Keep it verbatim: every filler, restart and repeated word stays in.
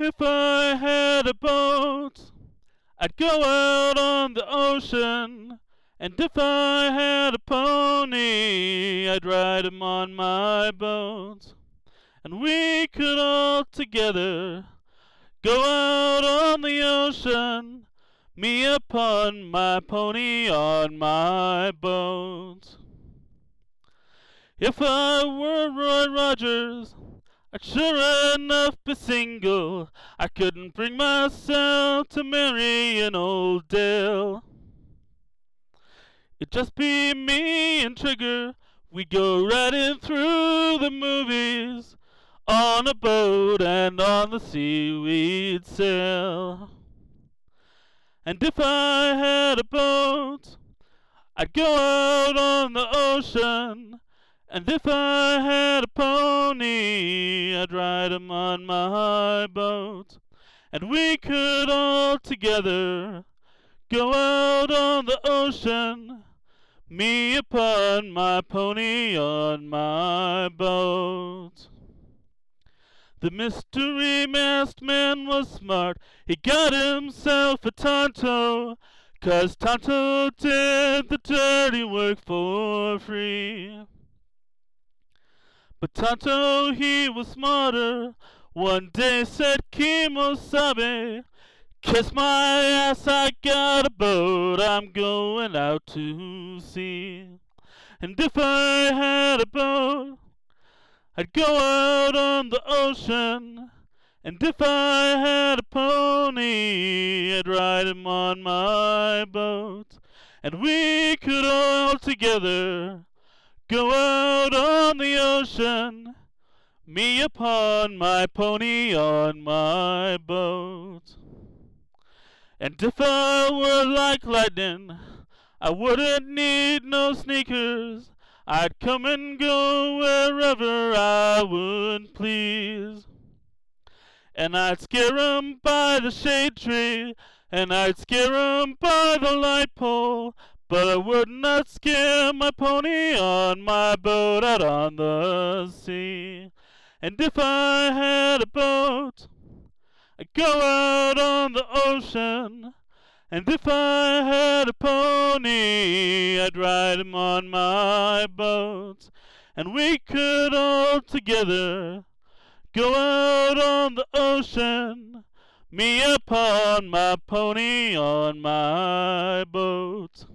If I had a boat, I'd go out on the ocean. And if I had a pony, I'd ride him on my boat. And we could all together go out on the ocean, me upon my pony on my boat. If I were Roy Rogers, I'd sure enough be single. I couldn't bring myself to marry an old Dale. It'd just be me and Trigger. We'd go riding through the movies. On a boat and on the sea we'd sail. And if I had a boat, I'd go out on the ocean. And if I had a pony, I'd ride him on my boat. And we could all together go out on the ocean, me upon my pony on my boat. The mystery masked man was smart. He got himself a Tonto, 'cause Tonto did the dirty work for free. But Tonto, he was smarter. One day said Kimosabe, "Kiss my ass, I got a boat, I'm going out to sea." And if I had a boat, I'd go out on the ocean. And if I had a pony, I'd ride him on my boat. And we could all together go out on the ocean, me upon my pony on my boat. And if I were like lightning, I wouldn't need no sneakers. I'd come and go wherever I would please. And I'd scare 'em by the shade tree, and I'd scare 'em by the light pole, but I would not scare my pony on my boat out on the sea. And if I had a boat, I'd go out on the ocean. And if I had a pony, I'd ride him on my boat. And we could all together go out on the ocean, me upon my pony on my boat.